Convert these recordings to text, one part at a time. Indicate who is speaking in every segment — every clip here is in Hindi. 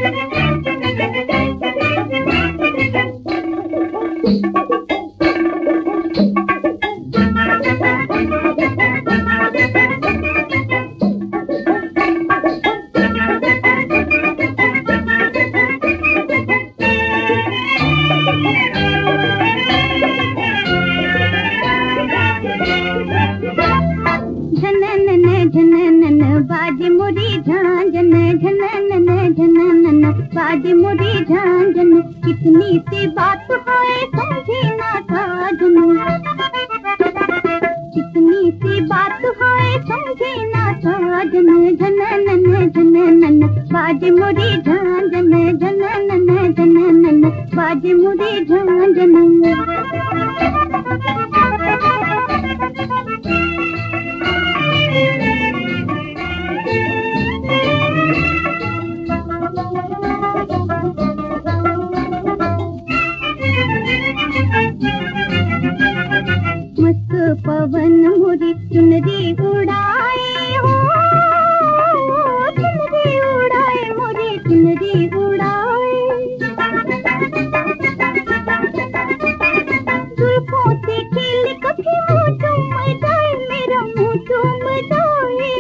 Speaker 1: बाजे मोरी झांझन झनन झनन बाजे मोरी झांझन कितनी सी बात है समझे ना साजन कितनी सी बात है समझे ना साजन झनन झनन बाजे मोरी झांझन झनन झनन बाजे मोरी झांझन मस्त पवन मोरी चुनरी उड़ाए हो चुनरी उड़ाए मोरी चुनरी उड़ाए जुल्फों से खेल कभी मुँह चूम जाए मेरा मुँह चूम जाए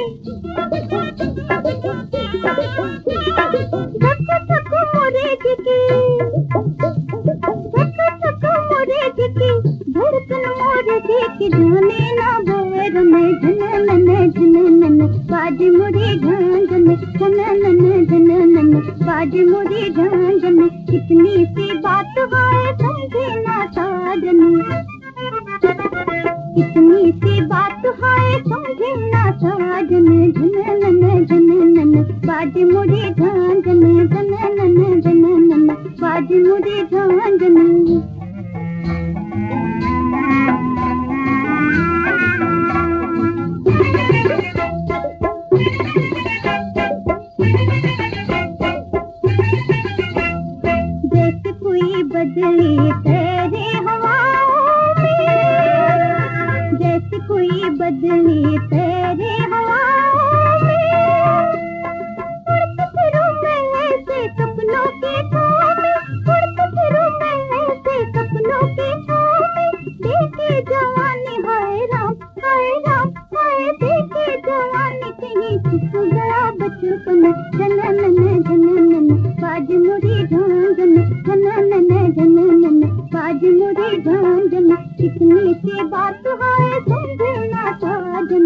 Speaker 1: धक धक मोरे जिकी धक धक मोरे जिकी धड़कन मोरे जिकी जाने ना बैर में झनन झनन बाजे मोरी झांझन झनन झनन बाजे मोरी झांझन कितनी सी बात है समझे ना साजन कितनी सी बात है समझे ना साजन झनन झनन बाजे मोरी झांझन झनन झनन बाजे मोरी झांझन जैसे कोई बदली तेरे हवाओं में जैसे कोई बदली तेरे हवाओं में उड़ते फिरूं मैं ऐसे सपनों के छाँव में उड़ते फिरूं मैं ऐसे सपनों के छाँव में देखे जवानी हाय राम हाय देखे जवानी कहीं छुप गया बचपन झनन झनन बाजे मोरी झांझन झनन झनन बाजे मोरी झांझन कितनी सी बात है समझे ना साजन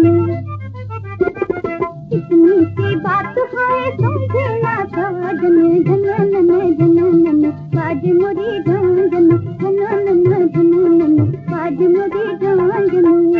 Speaker 1: कितनी सी बात है समझे ना साजन झनन झनन बाजे मोरी झांझन झनन झनन बाजे मोरी झांझन